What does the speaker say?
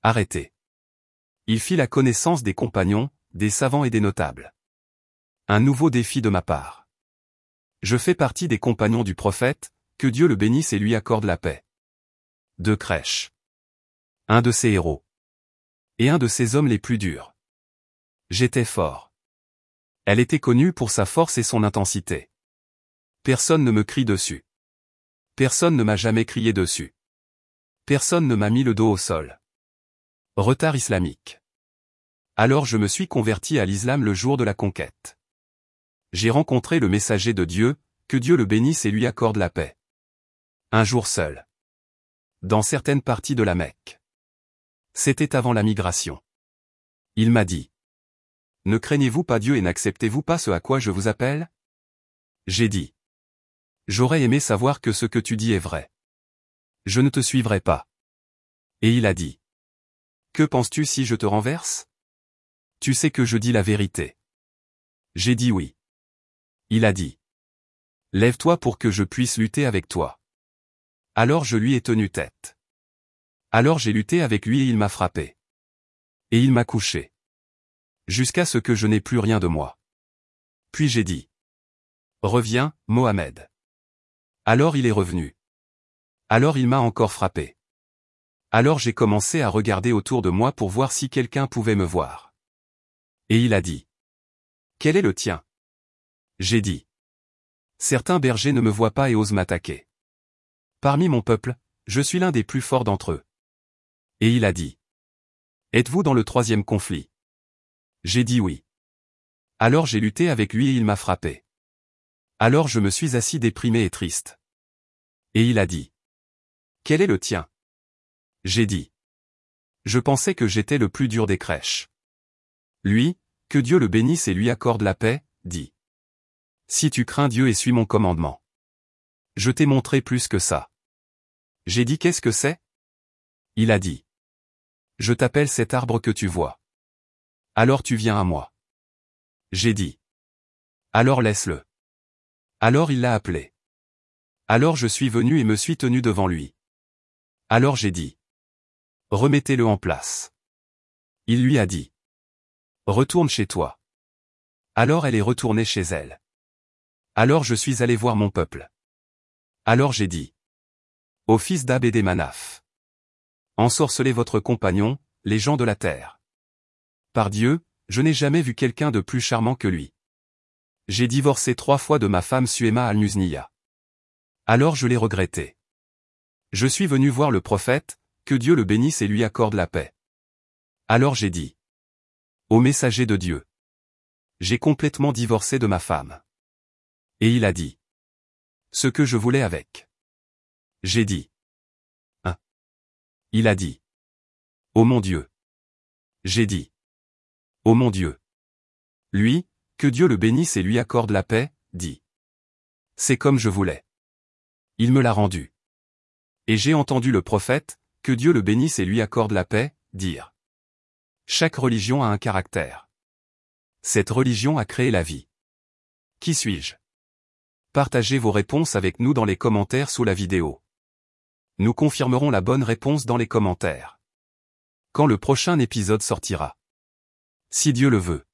Arrêté. Il fit la connaissance des compagnons, des savants et des notables. Un nouveau défi de ma part. Je fais partie des compagnons du prophète, que Dieu le bénisse et lui accorde la paix. De Crèche. Un de ses héros. Et un de ses hommes les plus durs. J'étais fort. Elle était connue pour sa force et son intensité. Personne ne me crie dessus. Personne ne m'a jamais crié dessus. Personne ne m'a mis le dos au sol. Retard islamique. Alors je me suis converti à l'islam le jour de la conquête. J'ai rencontré le messager de Dieu, que Dieu le bénisse et lui accorde la paix. Un jour seul. Dans certaines parties de la Mecque. C'était avant la migration. Il m'a dit. Ne craignez-vous pas Dieu et n'acceptez-vous pas ce à quoi je vous appelle? J'ai dit. J'aurais aimé savoir que ce que tu dis est vrai. Je ne te suivrai pas. Et il a dit. Que penses-tu si je te renverse? Tu sais que je dis la vérité. J'ai dit oui. Il a dit. Lève-toi pour que je puisse lutter avec toi. Alors je lui ai tenu tête. Alors j'ai lutté avec lui et il m'a frappé. Et il m'a couché. Jusqu'à ce que je n'ai plus rien de moi. Puis j'ai dit. Reviens, Mohamed. Alors il est revenu. Alors il m'a encore frappé. Alors j'ai commencé à regarder autour de moi pour voir si quelqu'un pouvait me voir. Et il a dit. Quel est le tien? J'ai dit. Certains bergers ne me voient pas et osent m'attaquer. Parmi mon peuple, je suis l'un des plus forts d'entre eux. Et il a dit. Êtes-vous dans le 3e conflit? J'ai dit oui. Alors j'ai lutté avec lui et il m'a frappé. Alors je me suis assis déprimé et triste. Et il a dit. Quel est le tien? J'ai dit. Je pensais que j'étais le plus dur des crèches. Lui, que Dieu le bénisse et lui accorde la paix, dit. Si tu crains Dieu et suis mon commandement. Je t'ai montré plus que ça. J'ai dit qu'est-ce que c'est? Il a dit. Je t'appelle cet arbre que tu vois. Alors tu viens à moi. J'ai dit. Alors laisse-le. Alors il l'a appelé. Alors je suis venu et me suis tenu devant lui. Alors j'ai dit. Remettez-le en place. Il lui a dit. Retourne chez toi. Alors elle est retournée chez elle. Alors je suis allé voir mon peuple. Alors j'ai dit. Ô fils d'Abd et Manaf. Ensorcelez votre compagnon, les gens de la terre. Par Dieu, je n'ai jamais vu quelqu'un de plus charmant que lui. J'ai divorcé 3 fois de ma femme Suéma al-Muzniya. Alors je l'ai regretté. Je suis venu voir le prophète, que Dieu le bénisse et lui accorde la paix. Alors j'ai dit. Ô messager de Dieu. J'ai complètement divorcé de ma femme. Et il a dit. Ce que je voulais avec. J'ai dit. Hein. Il a dit. Ô mon Dieu. J'ai dit. Ô mon Dieu. Lui, que Dieu le bénisse et lui accorde la paix, dit. C'est comme je voulais. Il me l'a rendu. Et j'ai entendu le prophète, que Dieu le bénisse et lui accorde la paix, dire. Chaque religion a un caractère. Cette religion a créé la vie. Qui suis-je? Partagez vos réponses avec nous dans les commentaires sous la vidéo. Nous confirmerons la bonne réponse dans les commentaires. Quand le prochain épisode sortira. Si Dieu le veut.